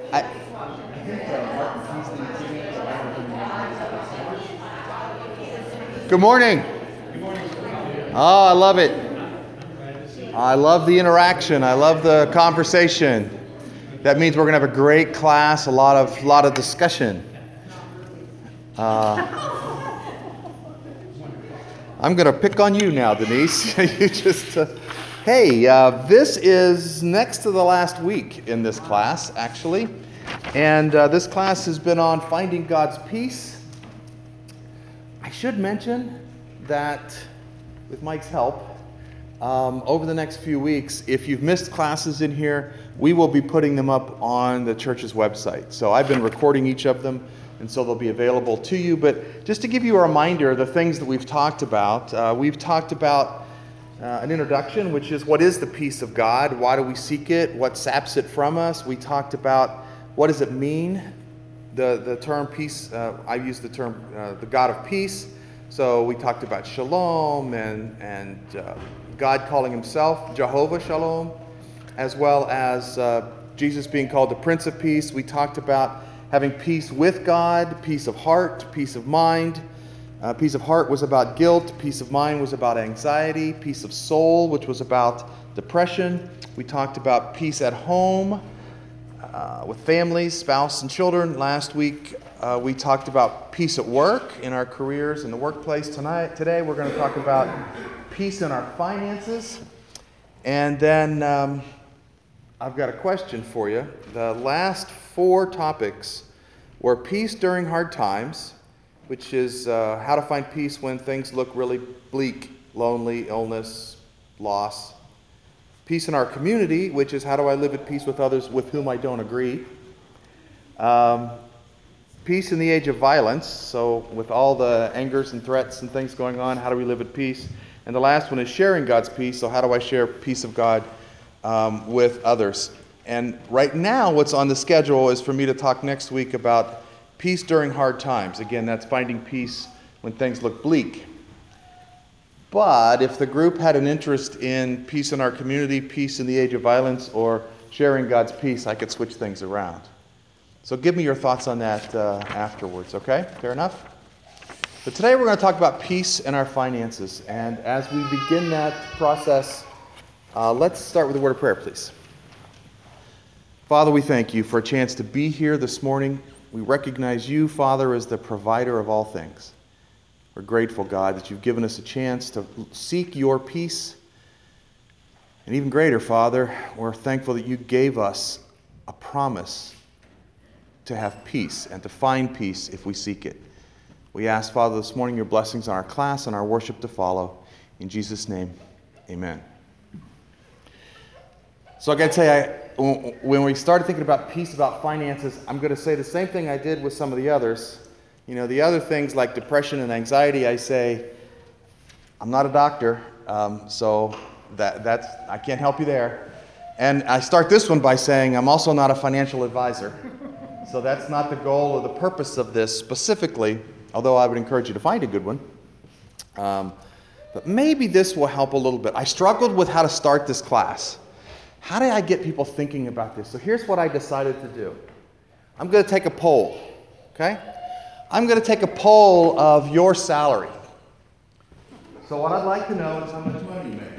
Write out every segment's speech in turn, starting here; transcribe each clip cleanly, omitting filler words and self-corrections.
I, Good morning. Oh, I love it. I love the interaction. I love the conversation. That means we're going to have a great class, a lot of discussion. I'm going to pick on you now, Denise. This is next to the last week in this class, actually. And this class has been on finding God's peace. I should mention that with Mike's help, over the next few weeks, if you've missed classes in here, we will be putting them up on the church's website. So I've been recording each of them, and so they'll be available to you. But just to give you a reminder of the things that we've talked about an introduction, which is what is the peace of God? Why do we seek it? What saps it from us? We talked about what does it mean? The term peace, I use the term the God of peace. So we talked about shalom and God calling himself Jehovah Shalom, as well as Jesus being called the Prince of Peace. We talked about having peace with God, peace of heart, peace of mind. Peace of heart was about guilt. Peace of mind was about anxiety. Peace of soul, which was about depression. We talked about peace at home with families, spouse, and children. Last week, we talked about peace at work, in our careers, in the workplace. Today, we're going to talk about peace in our finances. And then I've got a question for you. The last 4 topics were peace during hard times, which is how to find peace when things look really bleak, lonely, illness, loss. Peace in our community, which is how do I live at peace with others with whom I don't agree. Peace in the age of violence, so with all the angers and threats and things going on, how do we live at peace? And the last one is sharing God's peace, so how do I share peace of God with others? And right now, what's on the schedule is for me to talk next week about peace during hard times. Again, that's finding peace when things look bleak. But if the group had an interest in peace in our community, peace in the age of violence, or sharing God's peace, I could switch things around. So give me your thoughts on that afterwards, okay? Fair enough? But today we're going to talk about peace in our finances. And as we begin that process, let's start with a word of prayer, please. Father, we thank you for a chance to be here this morning. We recognize you, Father, as the provider of all things. We're grateful, God, that you've given us a chance to seek your peace. And even greater, Father, we're thankful that you gave us a promise to have peace and to find peace if we seek it. We ask, Father, this morning your blessings on our class and our worship to follow. In Jesus' name, amen. So I got to tell you, when we started thinking about peace, about finances, I'm going to say the same thing I did with some of the others. You know, the other things like depression and anxiety, I say, I'm not a doctor, so that's I can't help you there. And I start this one by saying I'm also not a financial advisor. So that's not the goal or the purpose of this specifically, although I would encourage you to find a good one. But maybe this will help a little bit. I struggled with how to start this class. How do I get people thinking about this? So here's what I decided to do. I'm going to take a poll, okay? I'm going to take a poll of your salary. So what I'd like to know is how much money you make.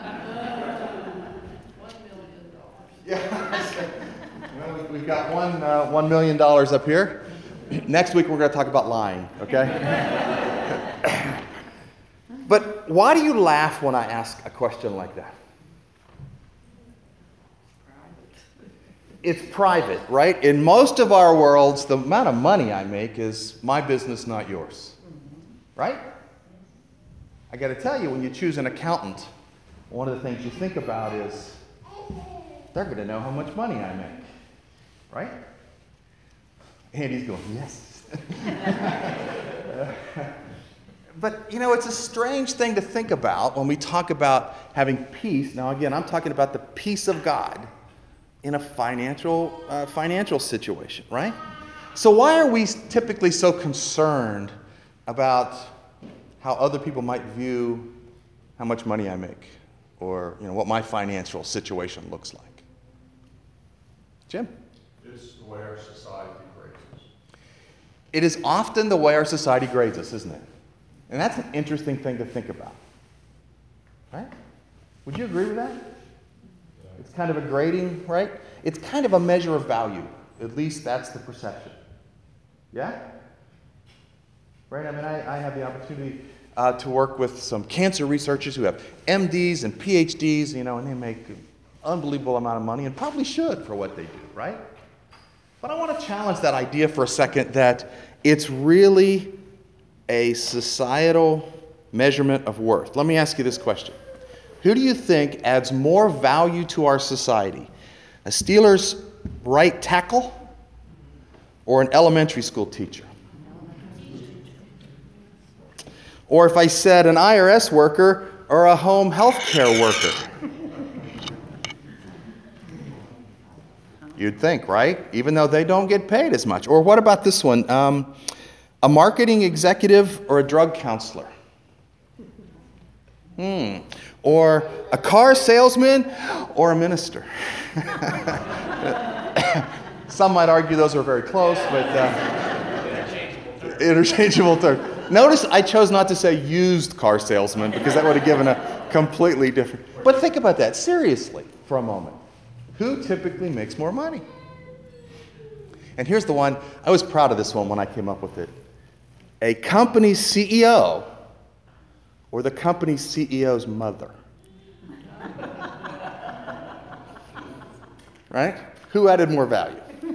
$1 million. Yeah. Well, we've got $1 million up here. Next week we're going to talk about lying, okay? But why do you laugh when I ask a question like that? It's private, right? In most of our worlds, the amount of money I make is my business, not yours. Right? I got to tell you, when you choose an accountant, one of the things you think about is they're going to know how much money I make. Right? Andy's going, yes. But, you know, it's a strange thing to think about when we talk about having peace. Now, again, I'm talking about the peace of God in a financial situation, right? So why are we typically so concerned about how other people might view how much money I make or, you know, what my financial situation looks like? Jim? It's the way our society grades us. It is often the way our society grades us, isn't it? And that's an interesting thing to think about. Right? Would you agree with that? It's kind of a grading, right? It's kind of a measure of value. At least that's the perception. Yeah? Right? I mean, I have the opportunity to work with some cancer researchers who have MDs and PhDs, and they make an unbelievable amount of money and probably should for what they do, right? But I want to challenge that idea for a second that it's really a societal measurement of worth. Let me ask you this question. Who do you think adds more value to our society? A Steelers right tackle or an elementary school teacher? Or if I said an IRS worker or a home health care worker? You'd think, right? Even though they don't get paid as much. Or what about this one? A marketing executive or a drug counselor? Or a car salesman or a minister? Some might argue those are very close, but interchangeable terms. Notice I chose not to say used car salesman because that would have given a completely different. But think about that seriously for a moment. Who typically makes more money? And here's the one. I was proud of this one when I came up with it. A company's CEO or the company's CEO's mother. Right? Who added more value?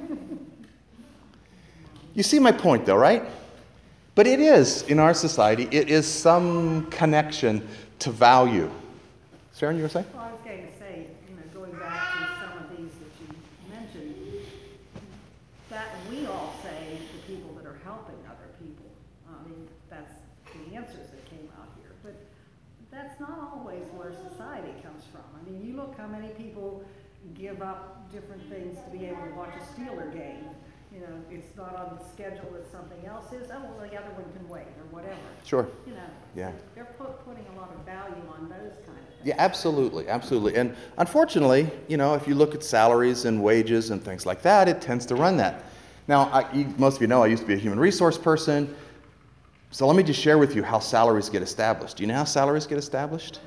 You see my point, though, right? But it is, in our society, it is some connection to value. Sharon, you were saying? Well, I was going to say, going back to some of these that you mentioned, that we all say the people that are helping other people. I mean, that's the answers that came out here. But that's not always where society comes from. I mean, you look how many people give up different things to be able to watch a Steeler game. It's not on the schedule that something else is. Oh, well, the other one can wait or whatever. Sure. Yeah. So they're putting a lot of value on those kind of things. Yeah, absolutely, absolutely. And unfortunately, if you look at salaries and wages and things like that, it tends to run that. Now, most of you know I used to be a human resource person. So let me just share with you how salaries get established. Do you know how salaries get established?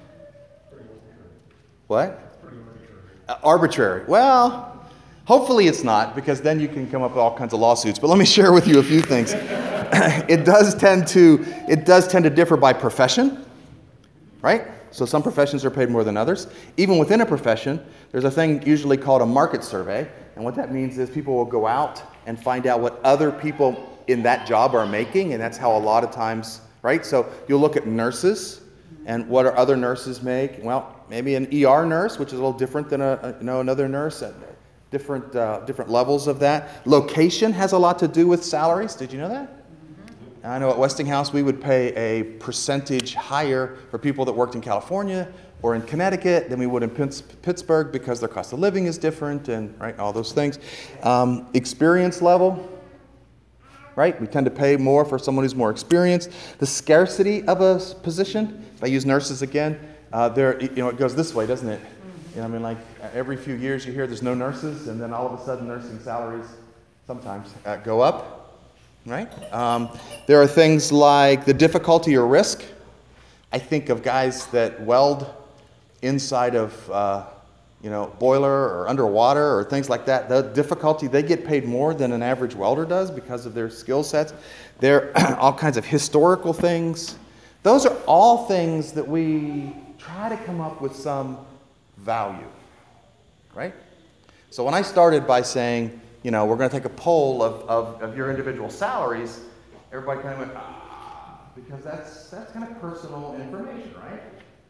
What? Arbitrary. Well, hopefully it's not, because then you can come up with all kinds of lawsuits. But let me share with you a few things. It does tend to differ by profession, right? So some professions are paid more than others. Even within a profession, there's a thing usually called a market survey. And what that means is people will go out and find out what other people in that job are making. And that's how a lot of times, right? So you'll look at nurses and what do other nurses make? Well, maybe an ER nurse, which is a little different than another nurse. Different levels of that. Location has a lot to do with salaries. Did you know that? Mm-hmm. I know at Westinghouse we would pay a percentage higher for people that worked in California or in Connecticut than we would in Pittsburgh because their cost of living is different and right all those things. Experience level, right? We tend to pay more for someone who's more experienced. The scarcity of a position. If I use nurses again, it goes this way, doesn't it? Every few years you hear there's no nurses, and then all of a sudden nursing salaries sometimes go up, right? There are things like the difficulty or risk. I think of guys that weld inside of, boiler or underwater or things like that. The difficulty, they get paid more than an average welder does because of their skill sets. There are all kinds of historical things. Those are all things that we try to come up with some value, right? So when I started by saying, we're going to take a poll of your individual salaries, everybody kind of went, because that's kind of personal information, right?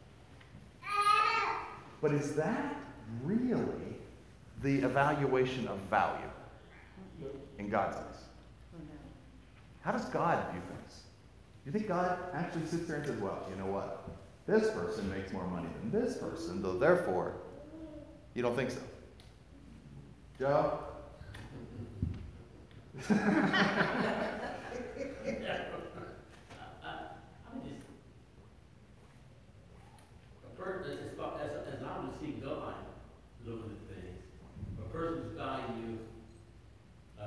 But is that really the evaluation of value in God's eyes? How does God view things? Do you think God actually sits there and says, well, you know what? This person makes more money than this person, so therefore, you don't think so? Joe? As long as see God looking at things, a person's value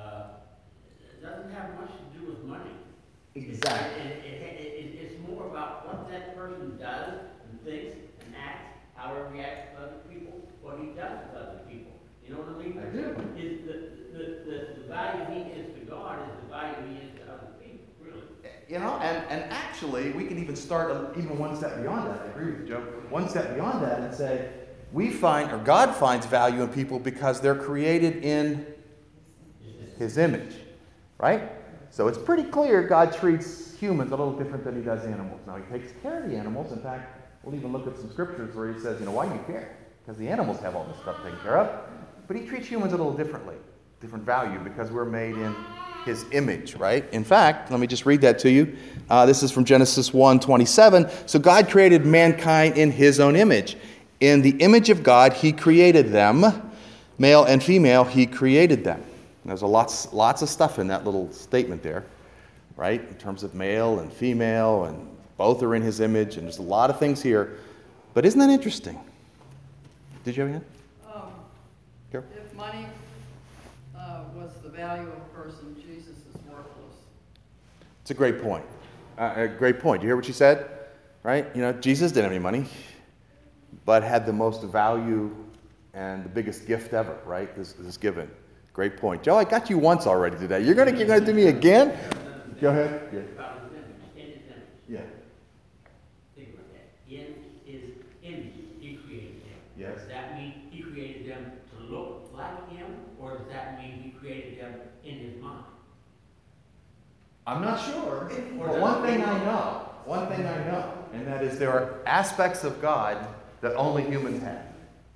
and actually, we can even start even one step beyond that. I agree with you, Joe. One step beyond that and say, we find, or God finds value in people because they're created in His image, right? So it's pretty clear God treats humans a little different than He does animals. Now, He takes care of the animals. In fact, we'll even look at some scriptures where He says, why do you care? Because the animals have all this stuff taken care of. But He treats humans a little differently, different value, because we're made in His image, right? In fact, let me just read that to you. This is from Genesis 1:27. So God created mankind in His own image. In the image of God, He created them. Male and female, He created them. There's lots of stuff in that little statement there, right? In terms of male and female, and both are in His image, and there's a lot of things here. But isn't that interesting? Did you have a hand? Sure. If money was the value of a person, Jesus is worthless. It's a great point. A great point. You hear what she said? Right? Jesus didn't have any money, but had the most value and the biggest gift ever, right? This is given. Great point. Joe, I got you once already today. You're gonna do me again? Go ahead. Yeah. Yeah. Think about that. In His image, He created them. Yes. Does that mean He created them to look like Him, or does that mean He created them in His mind? I'm not sure. But one thing I know, and that is there are aspects of God that only humans have.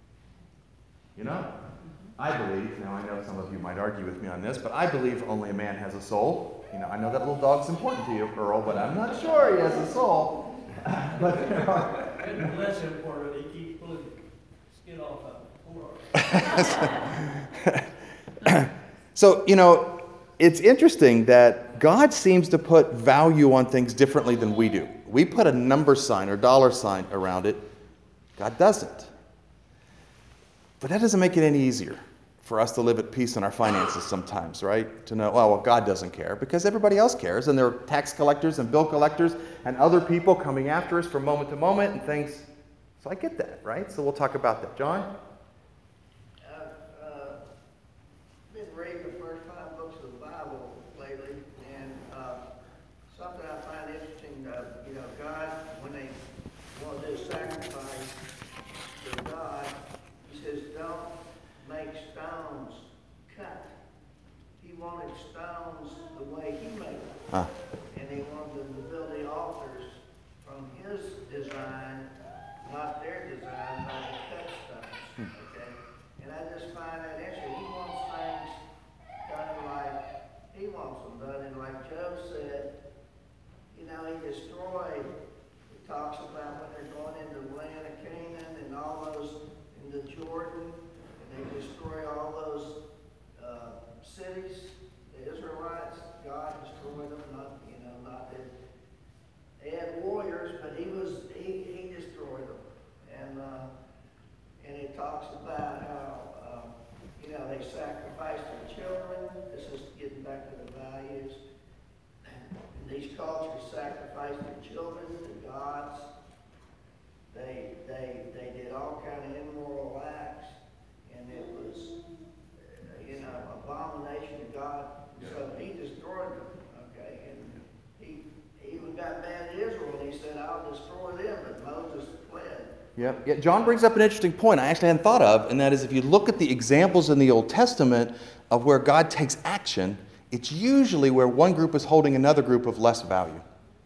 I believe, now I know some of you might argue with me on this, but I believe only a man has a soul. I know that little dog's important to you, Earl, but I'm not sure he has a soul. But there are... Bless him for it. He keeps pulling skin off of it. So, it's interesting that God seems to put value on things differently than we do. We put a number sign or dollar sign around it. God doesn't. But that doesn't make it any easier for us to live at peace in our finances sometimes, right? To know, well, God doesn't care, because everybody else cares, and there are tax collectors and bill collectors and other people coming after us from moment to moment and things. So I get that, right? So we'll talk about that. John? Been reading the first 5 books of the Bible lately, and something I find interesting, God, when they want to do a sacrifice to God, He says, don't make stones cut. He wanted stones the way He made them. And He wanted them to build the altars from His design, not their design, by the cut stones. Okay? And I just find that interesting. He wants things done like He wants them done. And like Joe said, He destroyed. He talks about when they're going into the land of Canaan and all those into Jordan, and they destroy all those cities. The Israelites, God destroyed them. Not that they had warriors, but He destroyed them. And it talks about how they sacrificed their children. This is getting back to the values. And these cultures sacrificed their children to gods. They did all kind of immoral acts, and it was abomination to God. So He destroyed them. Okay, and He even got mad at Israel, and He said, "I'll destroy them." But Moses fled. Yeah, John brings up an interesting point I actually hadn't thought of, and that is if you look at the examples in the Old Testament of where God takes action, it's usually where one group is holding another group of less value.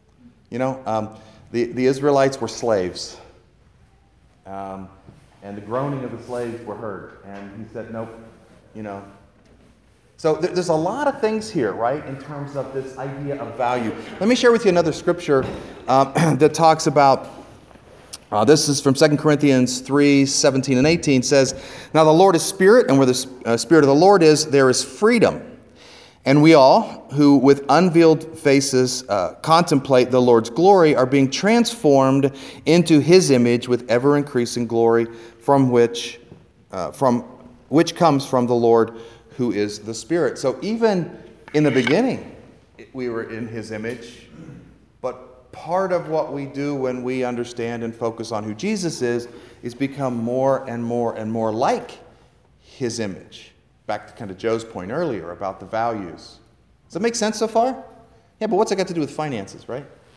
The Israelites were slaves, and the groaning of the slaves were heard, and He said, nope, So there's a lot of things here, right, in terms of this idea of value. Let me share with you another scripture that talks about, this is from 2 Corinthians 3:17 and 18, says, "Now the Lord is Spirit, and where the Spirit of the Lord is, there is freedom. And we all, who with unveiled faces contemplate the Lord's glory, are being transformed into His image with ever-increasing glory, from which comes from the Lord, who is the Spirit." So even in the beginning, we were in His image, but part of what we do when we understand and focus on who Jesus is become more and more and more like His image. Back to kind of Joe's point earlier about the values. Does that make sense so far? Yeah, but what's that got to do with finances, right?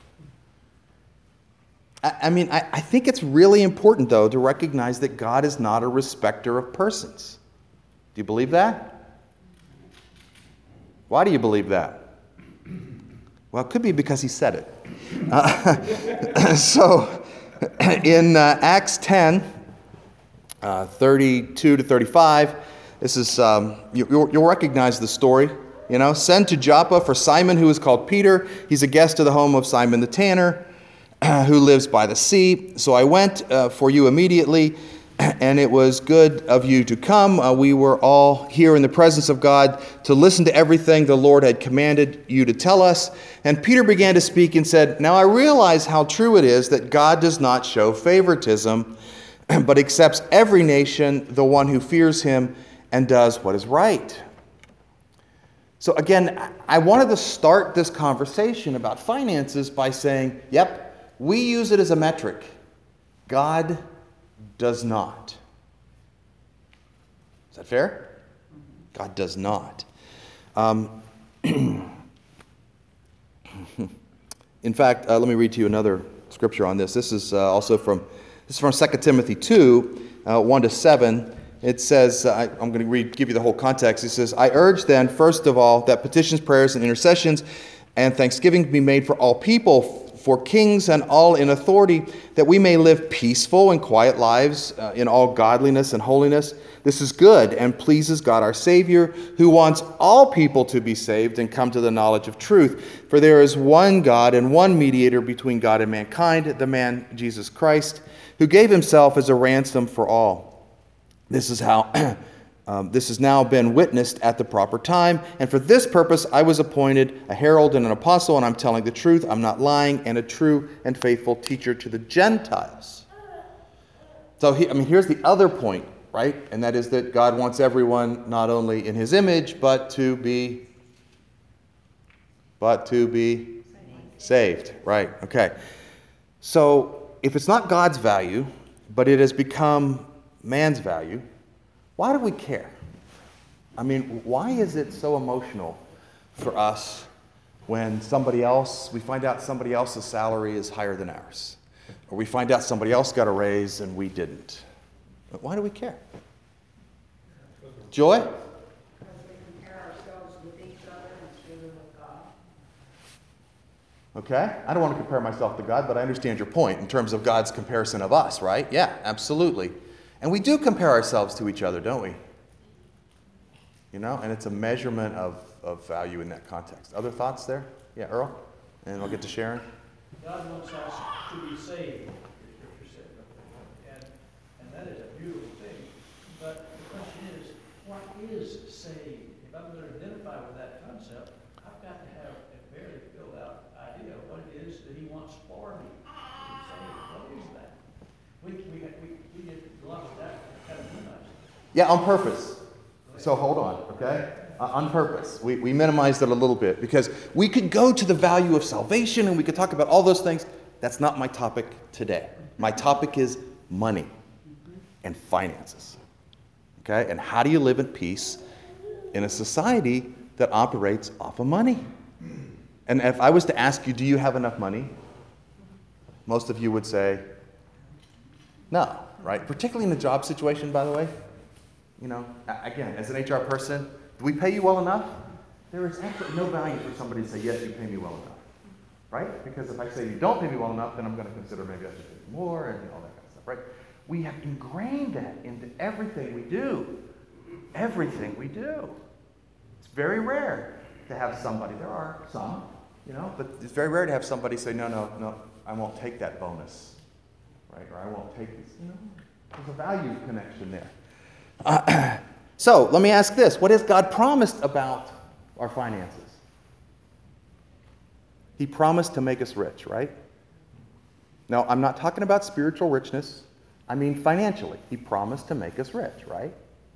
I think it's really important, though, to recognize that God is not a respecter of persons. Do you believe that? Why do you believe that? Well, it could be because he said it. So, in Acts 10, 32 to 35, this is, you'll recognize the story. You know, send to Joppa for Simon, who is called Peter. He's a guest to the home of Simon the tanner, who lives by the sea. So I went for you immediately, and it was good of you to come. We were all here in the presence of God to listen to everything the Lord had commanded you to tell us. And Peter began to speak and said, now I realize how true it is that God does not show favoritism, but accepts every nation, the one who fears him and does what is right. So again, I wanted to start this conversation about finances by saying, yep, we use it as a metric. God does not. Is that fair? God does not. In fact, let me read to you another scripture on this. This is also from 2 Timothy 2, 1 to 7. It says, I'm going to give you the whole context. It says, I urge then, first of all, that petitions, prayers, and intercessions and thanksgiving be made for all people, for kings and all in authority, that we may live peaceful and quiet lives in all godliness and holiness. This is good and pleases God our Savior, who wants all people to be saved and come to the knowledge of truth. For there is one God and one mediator between God and mankind, the man Jesus Christ, who gave himself as a ransom for all. This is how this has now been witnessed at the proper time, and for this purpose I was appointed a herald and an apostle, and I'm telling the truth, I'm not lying, and a true and faithful teacher to the Gentiles. So here's the other point, right? And that is that God wants everyone not only in his image, but to be saved. Right, okay. So if it's not God's value, but it has become man's value, why do we care? I mean, why is it so emotional for us when we find out somebody else's salary is higher than ours? Or we find out somebody else got a raise and we didn't? But why do we care? Joy? Because we compare ourselves with each other instead of with God. Okay, I don't want to compare myself to God, but I understand your point in terms of God's comparison of us, right? Yeah, absolutely. And we do compare ourselves to each other, don't we? You know, and it's a measurement of value in that context. Other thoughts there? Yeah, Earl? And we'll get to Sharon. God wants us to be saved, the scripture said. And that is a beautiful thing. But the question is, what is saved? If I'm going to identify with that concept, I've got to have a very filled out idea of what it is that he wants for me to be saved. What is that? We get a lot of that kind of minimized. Yeah, on purpose. So hold on, okay? On purpose. We minimized it a little bit because we could go to the value of salvation and we could talk about all those things. That's not my topic today. My topic is money and finances. Okay? And how do you live in peace in a society that operates off of money? And if I was to ask you, do you have enough money? Most of you would say, no, right? Particularly in a job situation, by the way. You know, again, as an HR person, do we pay you well enough? There is absolutely no value for somebody to say, yes, you pay me well enough. Right? Because if I say you don't pay me well enough, then I'm going to consider maybe I should pay you more and all that kind of stuff, right? We have ingrained that into everything we do. Everything we do. It's very rare to have somebody, there are some, you know, but it's very rare to have somebody say, no, I won't take that bonus. Right? Or I won't take this. You know, there's a value connection there. So let me ask this. What has God promised about our finances? He promised to make us rich, right? Now, I'm not talking about spiritual richness. I mean financially. He promised to make us rich, right?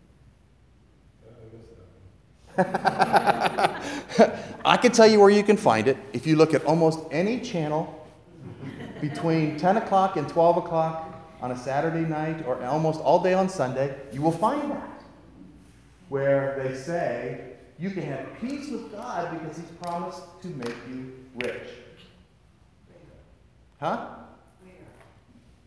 I can tell you where you can find it. If you look at almost any channel between 10 o'clock and 12 o'clock on a Saturday night or almost all day on Sunday, you will find that. Where they say, you can have peace with God because he's promised to make you rich. Huh?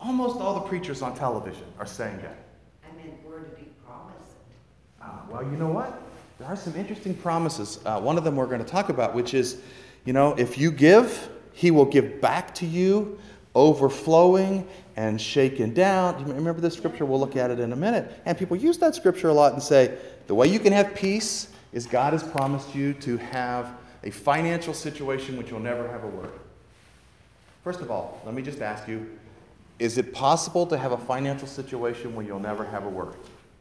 Almost all the preachers on television are saying that. I meant, where did he promise it? Well, you know what? There are some interesting promises. One of them we're going to talk about, which is, if you give, he will give back to you, overflowing and shaken down. Do you remember this scripture? We'll look at it in a minute. And people use that scripture a lot and say, the way you can have peace is God has promised you to have a financial situation which you'll never have a worry. First of all, let me just ask you, is it possible to have a financial situation where you'll never have a worry?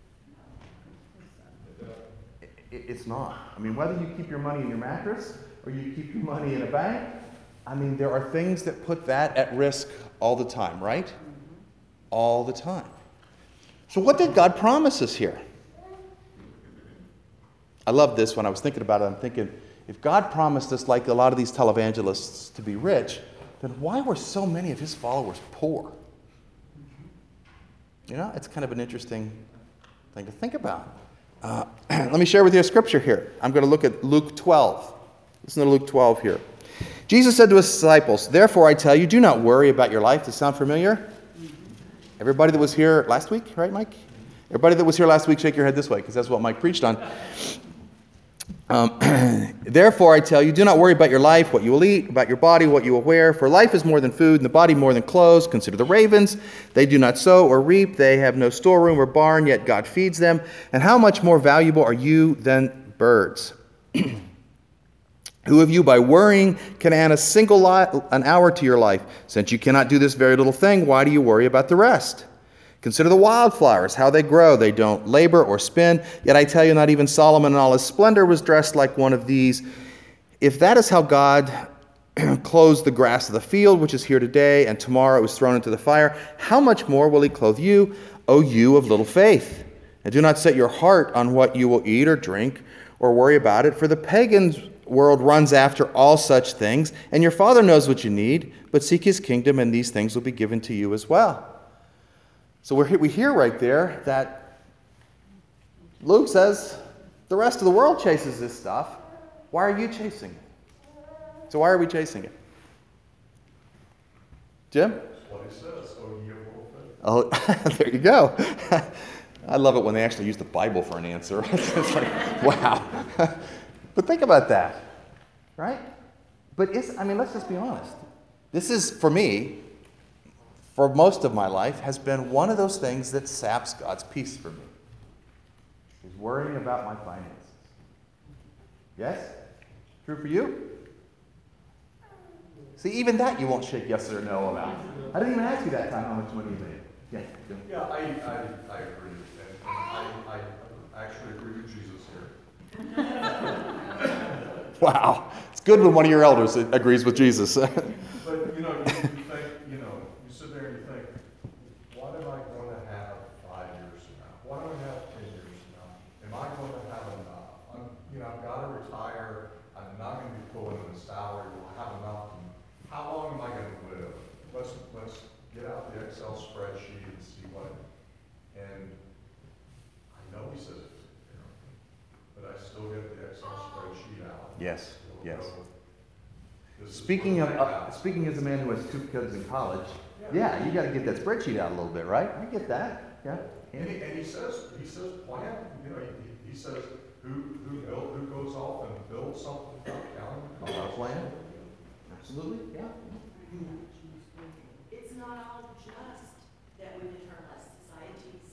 It's not. I mean, whether you keep your money in your mattress or you keep your money in a bank, I mean, there are things that put that at risk all the time, right? All the time. So what did God promise us here? I love this. When I was thinking about it, I'm thinking, if God promised us, like a lot of these televangelists, to be rich, then why were so many of his followers poor? It's kind of an interesting thing to think about. Let me share with you a scripture here. I'm going to look at Luke 12. Listen to Luke 12 here. Jesus said to his disciples, "Therefore I tell you, do not worry about your life." Does that sound familiar? Everybody that was here last week, right, Mike? Everybody that was here last week, shake your head this way, because that's what Mike preached on. Therefore I tell you, do not worry about your life, what you will eat, about your body, what you will wear. For life is more than food, and the body more than clothes. Consider the ravens. They do not sow or reap. They have no storeroom or barn, yet God feeds them. And how much more valuable are you than birds? Who of you, by worrying, can add an hour to your life? Since you cannot do this very little thing, why do you worry about the rest? Consider the wildflowers, how they grow. They don't labor or spin. Yet I tell you, not even Solomon in all his splendor was dressed like one of these. If that is how God clothes the grass of the field, which is here today, and tomorrow is thrown into the fire, how much more will he clothe you, O you of little faith? And do not set your heart on what you will eat or drink, or worry about it, for the pagan's world runs after all such things, and your Father knows what you need, but seek his kingdom, and these things will be given to you as well. So we hear right there that Luke says the rest of the world chases this stuff. Why are you chasing it? So why are we chasing it? Jim? That's what he says, oh, ye of little faith. Oh, there you go. I love it when they actually use the Bible for an answer. It's like, wow. But think about that, right? But let's just be honest. This is, for me, for most of my life, has been one of those things that saps God's peace for me. Is worrying about my finances. Yes? True for you? See, even that you won't shake yes or no about. I didn't even ask you that time how much money you made. Yeah. Jim. Yeah, I agree, and I actually agree with Jesus here. Wow. It's good when one of your elders agrees with Jesus. But, you think, you sit there and you think, what am I going to have 5 years from now? What am I going to have 10 years from now? Am I going to have enough? I've got to retire. I'm not going to be pulling in a salary. We'll have enough. How long am I going to live? Let's get out the Excel spreadsheet and see what. And I know he says it, but I still get the Excel spreadsheet out. Yes. It'll Yes. go, this is Speaking what I have. speaking as a man who has 2 kids in college, yeah, you got to get that spreadsheet out a little bit, right? I get that. Yeah. And he says plan. He says who goes off and builds something without counting. A plan. Absolutely. Yeah. It's not all just that we've internalized society's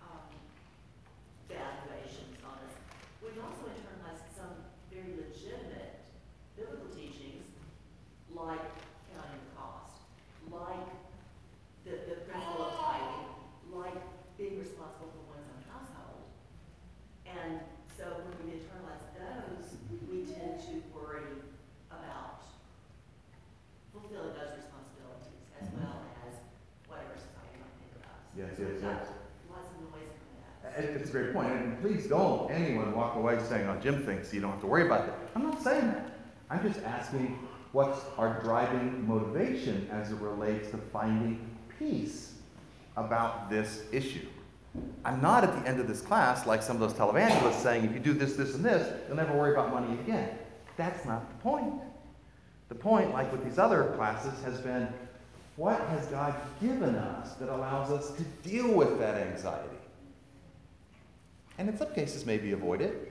valuations on us. We've also internalized some very legitimate biblical teachings, like counting the cost, like the principle of tithing, like being responsible for one's own household. And so when we internalize those, we tend to worry about fulfilling those responsibilities as well as whatever society might think of us. Yes, So yes, we've got yes. lots of noise coming at us. It's a great point. And please don't anyone walk away saying, "Oh, Jim thinks you don't have to worry about that." I'm not saying that. I'm just asking what's our driving motivation as it relates to finding peace about this issue. I'm not at the end of this class like some of those televangelists saying, if you do this, this, and this, you'll never worry about money again. That's not the point. The point, like with these other classes, has been What has God given us that allows us to deal with that anxiety? And in some cases, maybe avoid it.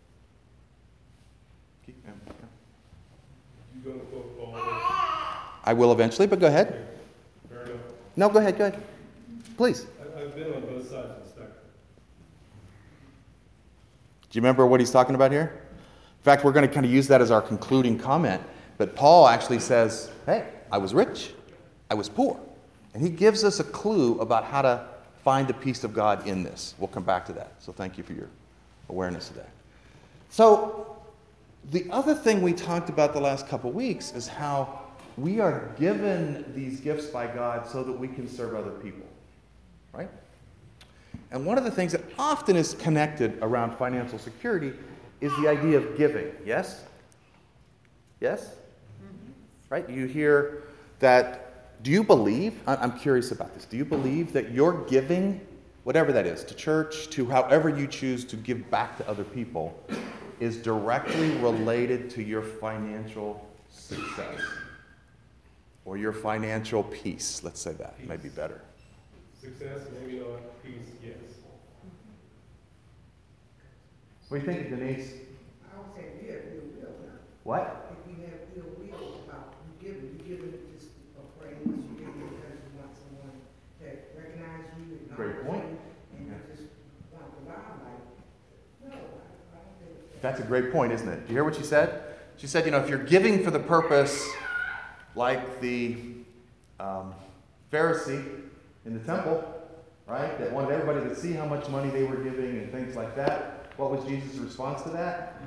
You gonna quote Paul? I will eventually, but go ahead. Fair enough. No, go ahead. Please. I've been on both sides of the spectrum. Do you remember what he's talking about here? In fact, we're going to kind of use that as our concluding comment. But Paul actually says, hey, I was rich, I was poor. And he gives us a clue about how to find the peace of God in this. We'll come back to that. So thank you for your awareness of that. So the other thing we talked about the last couple weeks is how we are given these gifts by God so that we can serve other people. Right? And one of the things that often is connected around financial security is the idea of giving. Yes? Yes? Mm-hmm. Right? You hear that. Do you believe, I'm curious about this, do you believe that your giving, whatever that is, to church, to however you choose to give back to other people, is directly related to your financial success? Or your financial peace, let's say that, might be better. Success, maybe not. Peace, yes. What do you think, Denise? I would say we have ill will now. What? If we have ill will about you giving it just a praise, you give it because you want someone that recognize you, Great acknowledge point. you, and you just want the limelight. No, I don't think That's a great point, isn't it? Do you hear what she said? She said, if you're giving for the purpose, like the Pharisee in the temple, right, that wanted everybody to see how much money they were giving and things like that. What was Jesus' response to that?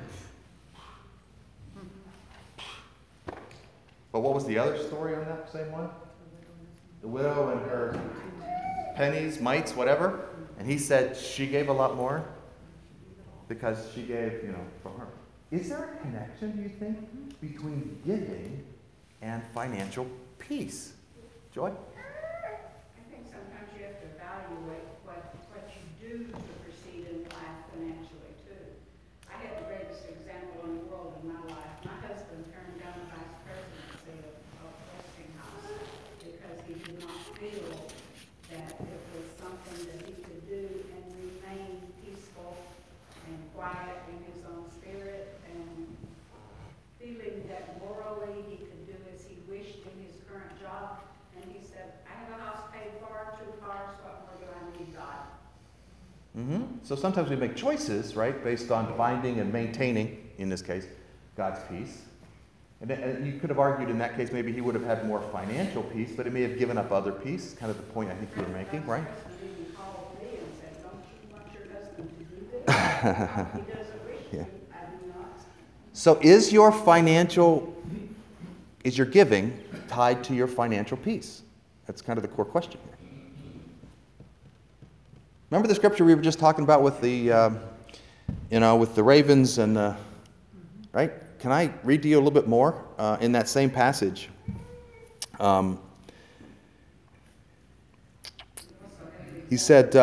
But what was the other story on that same one? The widow and her pennies, mites, whatever. And he said she gave a lot more because she gave, from her. Is there a connection, do you think, between giving and financial peace? Joy? I think sometimes you have to evaluate what you do to proceed in life financially too. I had the greatest example in the world in my life. My husband turned down the vice presidency of Westinghouse because he did not feel that it was something that he could do and remain peaceful and quiet in his own spirit and feeling that morally he could do as he wished in his current job. And he said, I have a house paid for, 2 cars, what more do I need, God? Mm-hmm. So sometimes we make choices, right, based on finding and maintaining, in this case, God's peace. And you could have argued in that case maybe he would have had more financial peace, but he may have given up other peace, kind of the point I think you were making, right? My husband even called me and said, don't you want your husband to do this? He doesn't wish to. Yeah. I do not. So is your giving tied to your financial peace? That's kind of the core question here. Remember the scripture we were just talking about with the, with the ravens and, right? Can I read to you a little bit more in that same passage? He said,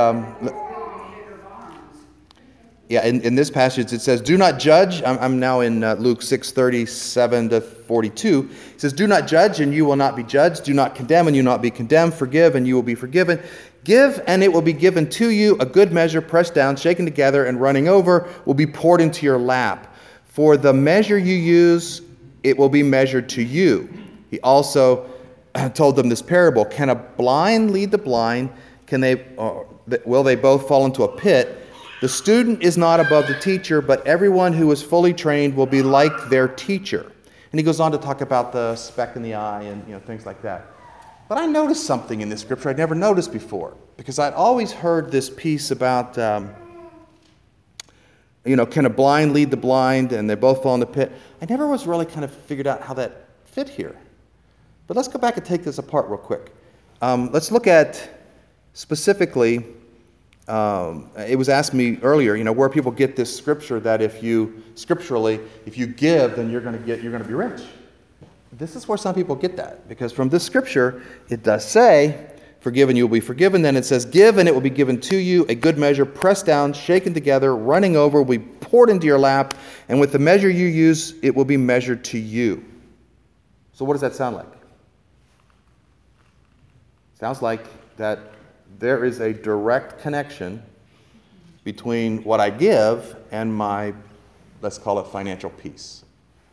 in this passage it says, do not judge. I'm now in Luke 6:37 to 42. It says, do not judge and you will not be judged. Do not condemn and you will not be condemned. Forgive and you will be forgiven. Give and it will be given to you. A good measure, pressed down, shaken together, and running over will be poured into your lap. For the measure you use, it will be measured to you. He also told them this parable. Can a blind lead the blind? Will they both fall into a pit? The student is not above the teacher, but everyone who is fully trained will be like their teacher. And he goes on to talk about the speck in the eye and things like that. But I noticed something in this scripture I'd never noticed before, because I'd always heard this piece about, can a blind lead the blind, and they both fall in the pit. I never was really kind of figured out how that fit here. But let's go back and take this apart real quick. Let's look at specifically, it was asked me earlier, where people get this scripture that if you give, then you're going to be rich. This is where some people get that, because from this scripture, it does say, forgive and you will be forgiven. Then it says, give and it will be given to you. A good measure, pressed down, shaken together, running over, will be poured into your lap. And with the measure you use, it will be measured to you. So what does that sound like? Sounds like that there is a direct connection between what I give and my, let's call it, financial peace.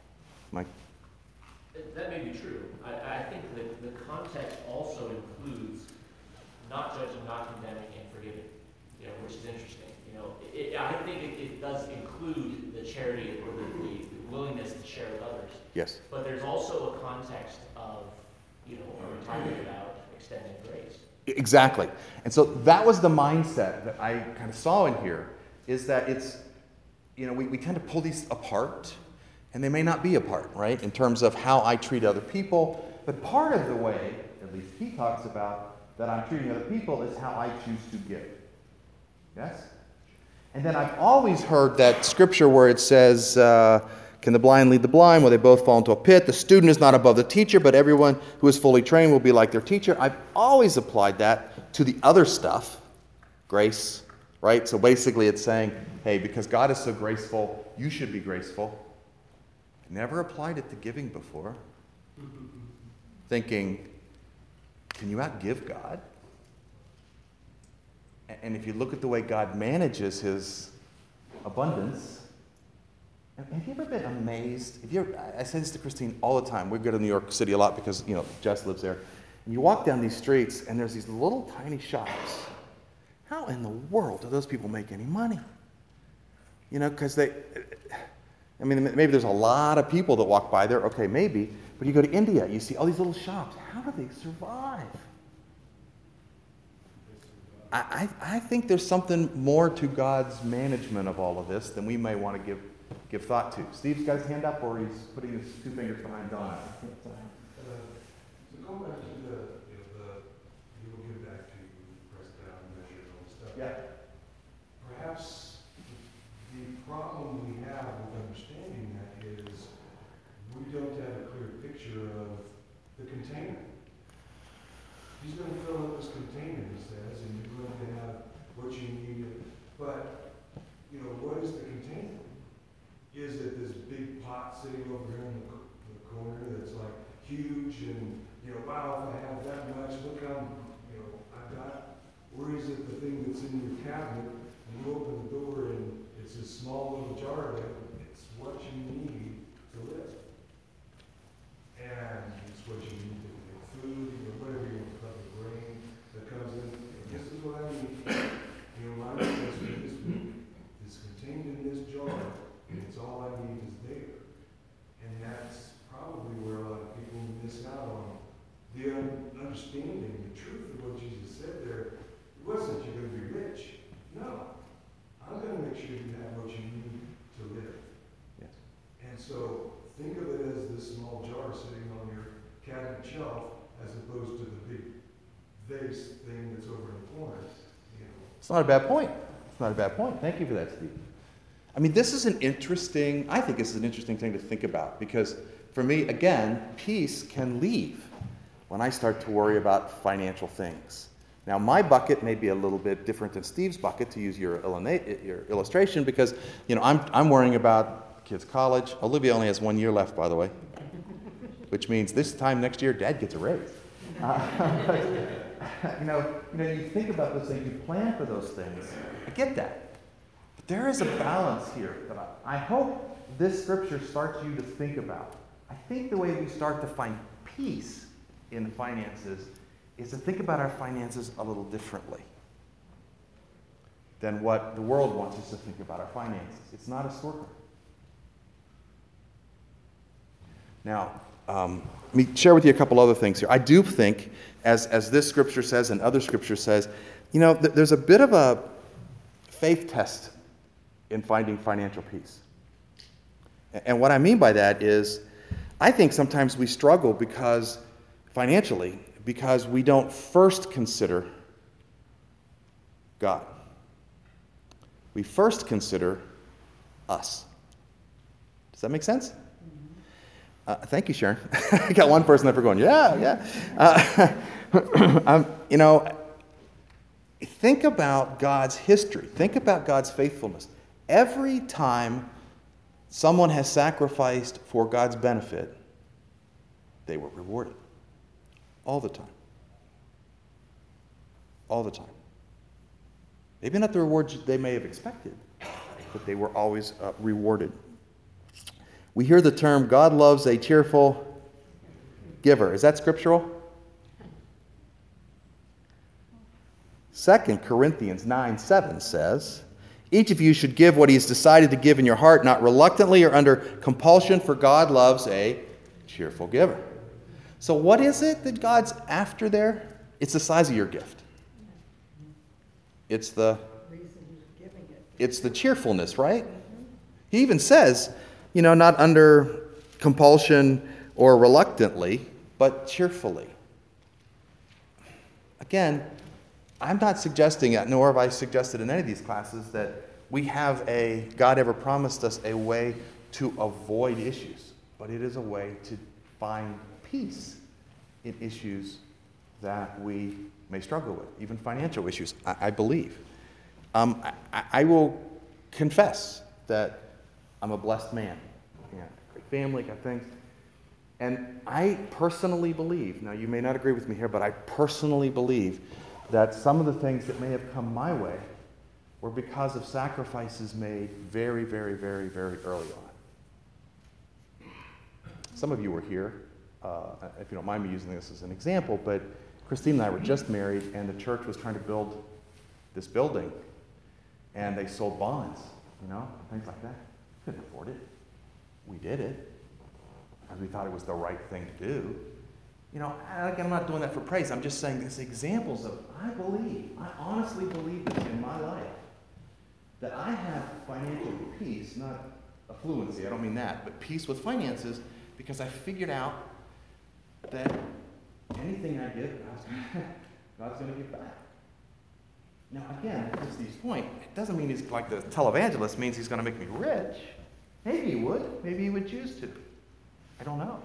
That may be true. I think that the context also includes not judging, not condemning, and forgiving, which is interesting. I think it does include the charity or the willingness to share with others. Yes. But there's also a context of, are we talking about extending grace? Exactly. And so that was the mindset that I kind of saw in here, is that it's, we tend to pull these apart, and they may not be apart, right, in terms of how I treat other people. But part of the way, at least he talks about, that I'm treating other people is how I choose to give. Yes? And then I've always heard that scripture where it says, can the blind lead the blind? Will they both fall into a pit? The student is not above the teacher, but everyone who is fully trained will be like their teacher. I've always applied that to the other stuff, grace, right? So basically it's saying, hey, because God is so graceful, you should be graceful. Never applied it to giving before. Thinking, can you outgive God? And if you look at the way God manages his abundance, have you ever been amazed? I say this to Christine all the time. We go to New York City a lot because, Jess lives there. And you walk down these streets and there's these little tiny shops. How in the world do those people make any money? Because maybe there's a lot of people that walk by there. Okay, maybe. But you go to India, you see all these little shops. How do they survive? I think there's something more to God's management of all of this than we may want to give thought to. Steve's got his hand up, or he's putting his two fingers behind Donna. So going back to you will give back to you, press down, measure, all this stuff. Yeah. Perhaps the problem we have with understanding that is we don't have a clear picture of the container. He's going to fill up this container, he says, and you're going to have what you need. But, what is the container? Is it this big pot sitting over here in the corner that's like huge and, wow, if I have that much, look how, I've got, or is it the thing that's in your cabinet and you open the door and it's a small little jar of it, it's what you need to live. And it's what you need to make food, whatever you want, the grain that comes in. This is what I need. My responsibility this week is contained in this jar, and it's all I need is there. And that's probably where a lot of people miss out on the understanding, the truth of what Jesus said there. It wasn't you're going to be rich. No. I'm going to make sure you have what you need to live. Yes. And so think of it as this small jar sitting on your cabinet shelf as opposed to the big vase thing that's over in the corner. It's not a bad point. It's not a bad point. Thank you for that, Steve. This is an interesting thing to think about, because for me, again, peace can leave when I start to worry about financial things. Now, my bucket may be a little bit different than Steve's bucket, to use your illustration, because, I'm worrying about kids' college. Olivia only has 1 year left, by the way, which means this time next year, Dad gets a raise. You think about those things, you plan for those things. I get that. But there is a balance here that I hope this scripture starts you to think about. I think the way we start to find peace in finances is to think about our finances a little differently than what the world wants us to think about our finances. It's not a scorecard. Now, let me share with you a couple other things here. I do think, as this scripture says and other scripture says, there's a bit of a faith test in finding financial peace. And what I mean by that is, I think sometimes we struggle financially because we don't first consider God. We first consider us. Does that make sense? Thank you, Sharon. I got one person that we're going, yeah. Think about God's history. Think about God's faithfulness. Every time someone has sacrificed for God's benefit, they were rewarded. All the time. all the time. Maybe not the rewards they may have expected, but they were always rewarded. We hear the term, God loves a cheerful giver. Is that scriptural? 2 Corinthians 9:7 says, each of you should give what he has decided to give in your heart, not reluctantly or under compulsion, for God loves a cheerful giver. So what is it that God's after there? It's the size of your gift. It's the cheerfulness, right? He even says, not under compulsion or reluctantly, but cheerfully. Again, I'm not suggesting, nor have I suggested in any of these classes, that God ever promised us a way to avoid issues, but it is a way to find peace in issues that we may struggle with, even financial issues, I believe. I will confess that I'm a blessed man. Great family, got things. And I personally believe, now you may not agree with me here, but I personally believe that some of the things that may have come my way were because of sacrifices made very, very, very, very early on. Some of you were here, if you don't mind me using this as an example, but Christine and I were just married, and the church was trying to build this building, and they sold bonds, things like that. Couldn't afford it. We did it, because we thought it was the right thing to do. Again, I'm not doing that for praise. I'm just saying these examples of, I honestly believe this in my life, that I have financial peace, not affluency, I don't mean that, but peace with finances, because I figured out that anything I give, God's going to give back. Now, again, to Steve's point, it doesn't mean he's like the televangelist, means he's going to make me rich. Maybe he would. Maybe he would choose to. I don't know.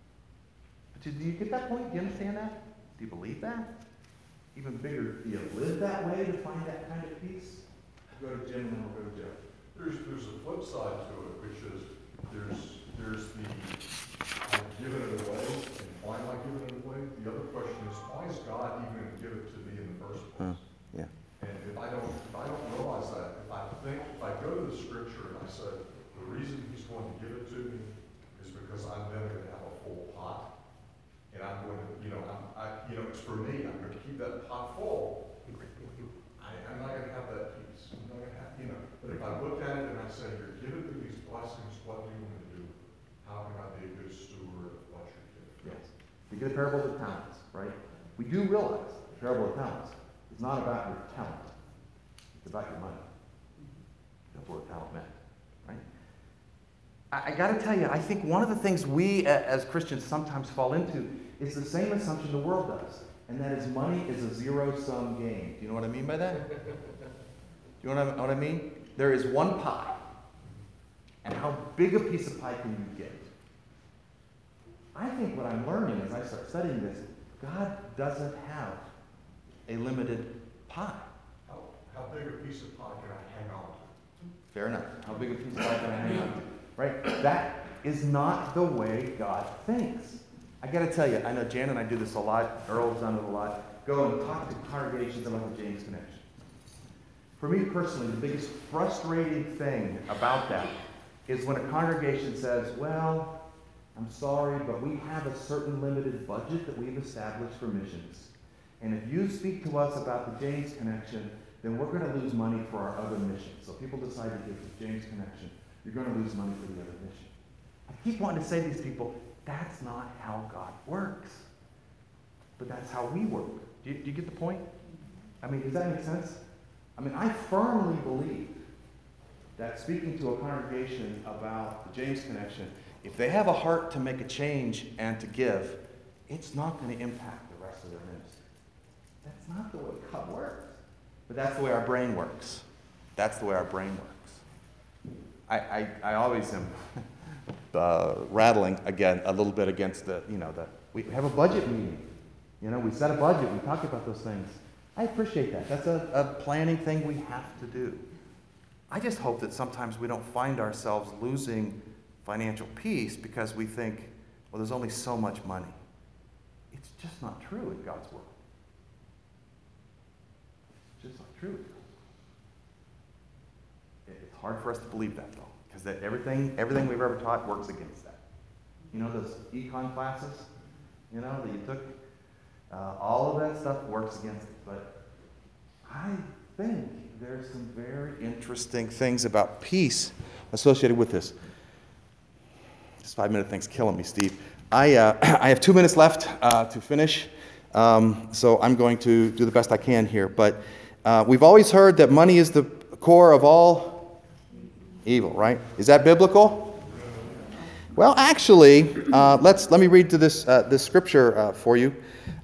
Do you get that point? Do you understand that? Do you believe that? Even bigger, do you live that way to find that kind of peace? Go to Jim and then we'll go to Joe. There's a flip side to it, which is there's the I've given it away, and why am I giving it away? The other question is, why is God even going to give it to me in the first place? Yeah. And if I don't realize that, if I go to the scripture and I say, the reason he's going to give it to me is because I'm then going to have a full pot. And I'm going to, it's for me. I'm going to keep that pot full. I'm not going to have that peace. I'm not going to have, But if I look at it and I say, you're given me these blessings, what do you want to do? How can I be a good steward of what you're given? Yes. We get the parable of the talents, right? We do realize the parable of talents is not about your talent. It's about your money. That's what a talent meant, right? I got to tell you, I think one of the things we as Christians sometimes fall into is the same assumption the world does, and that is money is a zero-sum game. Do you know what I mean by that? Do you know what I mean? There is one pie, and how big a piece of pie can you get? I think what I'm learning as I start studying this, God doesn't have a limited pie. How big a piece of pie can I hang on to? Fair enough. How big a piece of pie can I hang on to? Right? That is not the way God thinks. I got to tell you, I know Jan and I do this a lot. Earl's done it a lot. Go and talk to congregations about the James Connection. For me personally, the biggest frustrating thing about that is when a congregation says, well, I'm sorry, but we have a certain limited budget that we've established for missions. And if you speak to us about the James Connection, then we're going to lose money for our other missions. So people decide to give the James Connection. You're going to lose money for the other mission. I keep wanting to say to these people, that's not how God works. But that's how we work. Do you get the point? I mean, does that make sense? I mean, I firmly believe that speaking to a congregation about the James Connection, if they have a heart to make a change and to give, it's not going to impact the rest of their ministry. That's not the way God works. But that's the way our brain works. That's the way our brain works. I always am rattling again a little bit against we have a budget meeting. We set a budget. We talk about those things. I appreciate that. That's a planning thing we have to do. I just hope that sometimes we don't find ourselves losing financial peace because we think, well, there's only so much money. It's just not true in God's world. just not true. It's hard for us to believe that, though, because that everything we've ever taught works against that. You know those econ classes, that you took? All of that stuff works against it. But I think there's some very interesting things about peace associated with this. This 5-minute thing's killing me, Steve. I have 2 minutes left to finish, so I'm going to do the best I can here. But we've always heard that money is the core of all evil, right? Is that biblical? Well, actually, let me read to this scripture for you.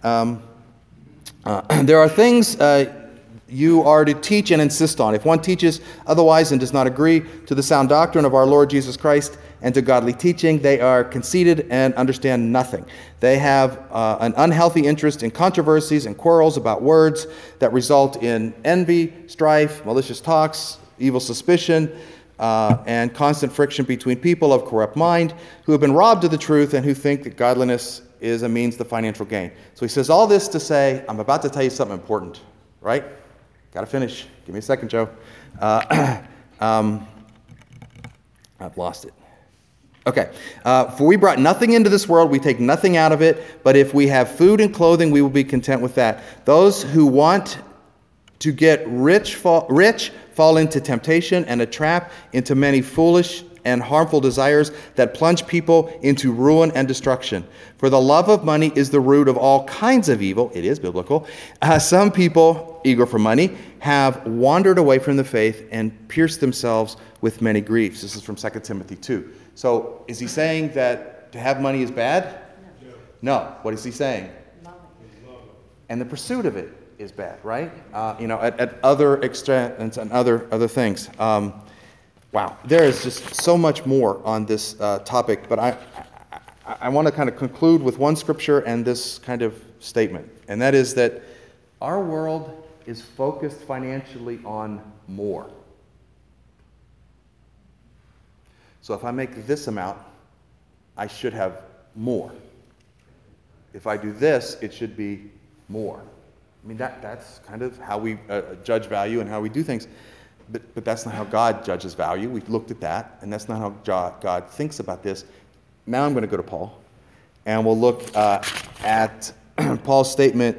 There are things you are to teach and insist on. If one teaches otherwise and does not agree to the sound doctrine of our Lord Jesus Christ and to godly teaching, they are conceited and understand nothing. They have an unhealthy interest in controversies and quarrels about words that result in envy, strife, malicious talks, evil suspicion, and constant friction between people of corrupt mind who have been robbed of the truth and who think that godliness is a means to financial gain. So he says all this to say, I'm about to tell you something important, right? Got to finish. Give me a second, Joe. I've lost it. Okay. For we brought nothing into this world, we take nothing out of it, but if we have food and clothing, we will be content with that. Those who want to get rich fall into temptation and a trap, into many foolish and harmful desires that plunge people into ruin and destruction. For the love of money is the root of all kinds of evil. It is biblical. Some people, eager for money, have wandered away from the faith and pierced themselves with many griefs. This is from 2 Timothy 2. So is he saying that to have money is bad? No. What is he saying? And the pursuit of it is bad, right? At other extents and other things. Wow, there is just so much more on this topic, but I want to kind of conclude with one scripture and this kind of statement, and that is that our world is focused financially on more. So if I make this amount, I should have more. If I do this, it should be more. I mean, that's kind of how we judge value and how we do things. But that's not how God judges value. We've looked at that, and that's not how God thinks about this. Now I'm going to go to Paul, and we'll look at Paul's statement.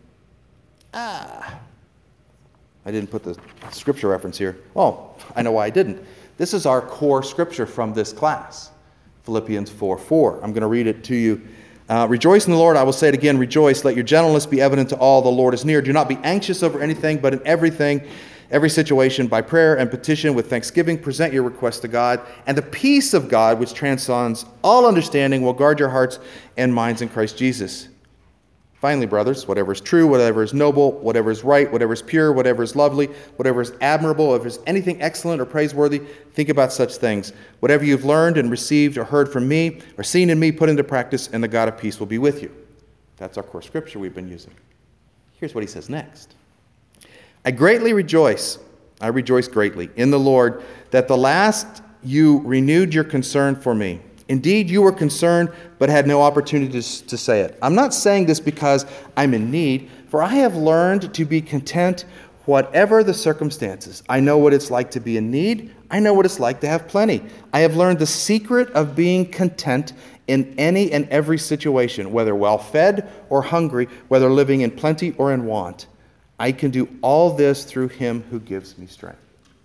I didn't put the scripture reference here. Oh, I know why I didn't. This is our core scripture from this class, Philippians 4:4. I'm going to read it to you. Rejoice in the Lord. I will say it again, rejoice. Let your gentleness be evident to all. The Lord is near. Do not be anxious over anything, but in every situation, by prayer and petition with thanksgiving, present your requests to God, and the peace of God, which transcends all understanding, will guard your hearts and minds in Christ Jesus. Finally, brothers, whatever is true, whatever is noble, whatever is right, whatever is pure, whatever is lovely, whatever is admirable, if there's anything excellent or praiseworthy, think about such things. Whatever you've learned and received or heard from me or seen in me, put into practice, and the God of peace will be with you. That's our core scripture we've been using. Here's what he says next. I greatly rejoice, I rejoice greatly in the Lord, that the last you renewed your concern for me. Indeed, you were concerned, but had no opportunity to say it. I'm not saying this because I'm in need, for I have learned to be content whatever the circumstances. I know what it's like to be in need. I know what it's like to have plenty. I have learned the secret of being content in any and every situation, whether well-fed or hungry, whether living in plenty or in want. I can do all this through him who gives me strength.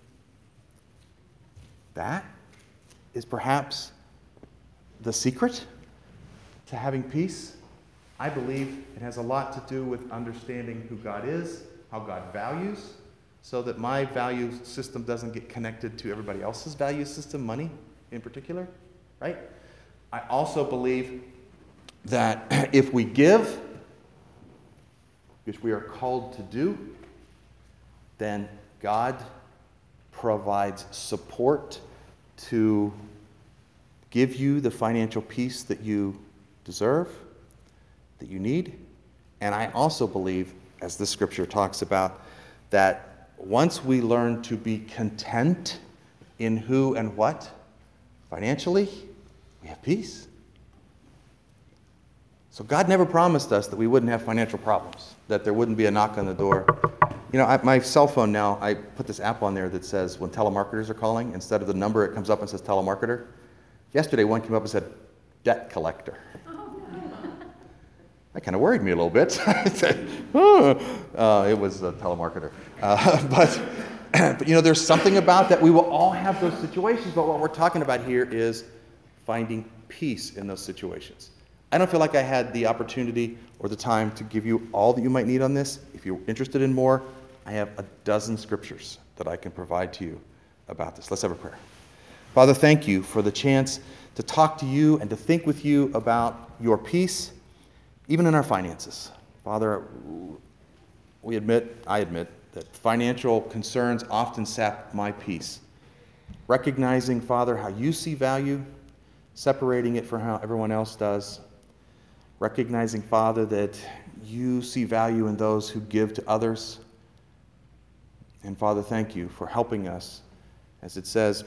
That is perhaps the secret to having peace. I believe it has a lot to do with understanding who God is, how God values, so that my value system doesn't get connected to everybody else's value system, money in particular, right? I also believe that if we give, which we are called to do, then God provides support to give you the financial peace that you deserve, that you need. And I also believe, as the scripture talks about, that once we learn to be content in who and what, financially, we have peace. So God never promised us that we wouldn't have financial problems, that there wouldn't be a knock on the door You know, my cell phone now, I put this app on there that says when telemarketers are calling, instead of the number, it comes up and says telemarketer. Yesterday, one came up and said debt collector. That kind of worried me a little bit. I said, oh. It was a telemarketer. But, you know, there's something about that. We will all have those situations, but what we're talking about here is finding peace in those situations. I don't feel like I had the opportunity or the time to give you all that you might need on this. If you're interested in more, I have a dozen scriptures that I can provide to you about this. Let's have a prayer. Father, thank you for the chance to talk to you and to think with you about your peace, even in our finances. Father, I admit that financial concerns often sap my peace. Recognizing, Father, how you see value, separating it from how everyone else does. Recognizing, Father, that you see value in those who give to others. And Father, thank you for helping us, as it says,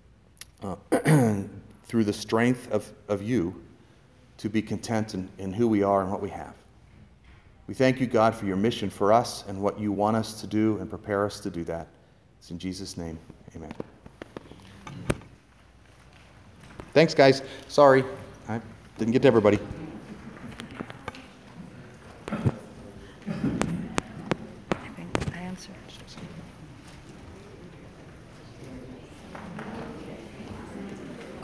through the strength of you, to be content in who we are and what we have. We thank you, God, for your mission for us and what you want us to do and prepare us to do that. It's in Jesus' name, amen. Thanks, guys. Sorry, I didn't get to everybody.